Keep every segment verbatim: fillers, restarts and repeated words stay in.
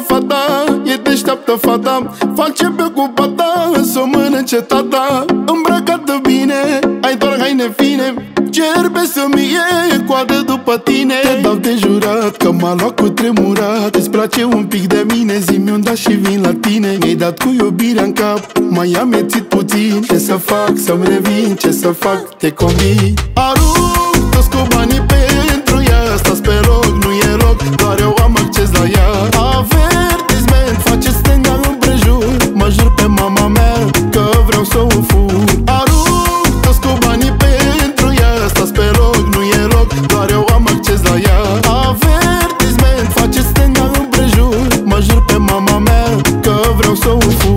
fata, e deșteaptă fata, face pe cu pata, s-o mănânce tata. Îmbrăcată bine, ai doar haine fine, cerbe să-mi iei coadă după tine. Te dau de jurat că m-a luat cu tremurat. Îți place un pic de mine, zi-mi un da și vin la tine. Mi-ai dat cu iubirea în cap, mai amețit puțin. Ce să fac să-mi revin, ce să fac, te convin. Arunc toți cu banii pentru ea, stați pe loc, nu e loc, doar eu am acces la ea. Avertisment, face stânga împrejur, mă jur pe mama mea că vreau să o fur. Arunc toți cu banii pentru ea, stați pe loc, nu e loc, doar eu am acces la ea. Avertisment, face stânga împrejur, mă jur pe mama mea că vreau să o fur.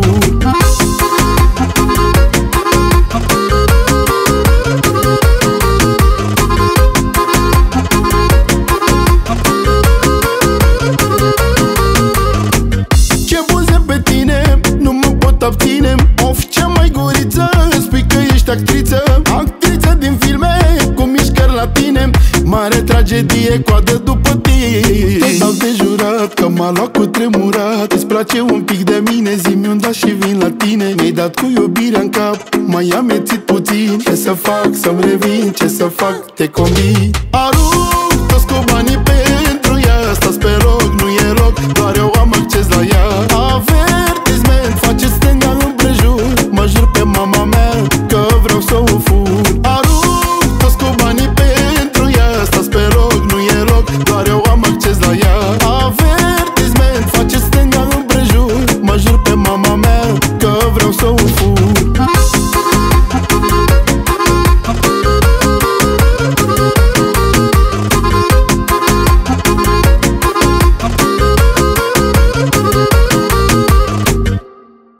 Of, ce mai guriță, spui că ești actriță, actriță din filme, cu mișcări la tine. Mare tragedie, coadă după tine. Te dau de jurat că m-a luat cu tremurat. Îți place un pic de mine, zi-mi un da și vin la tine. Mi-ai dat cu iubirea în cap, mai amețit puțin. Ce să fac să-mi revin, ce să fac, te convin. Arunc toți cu banii pe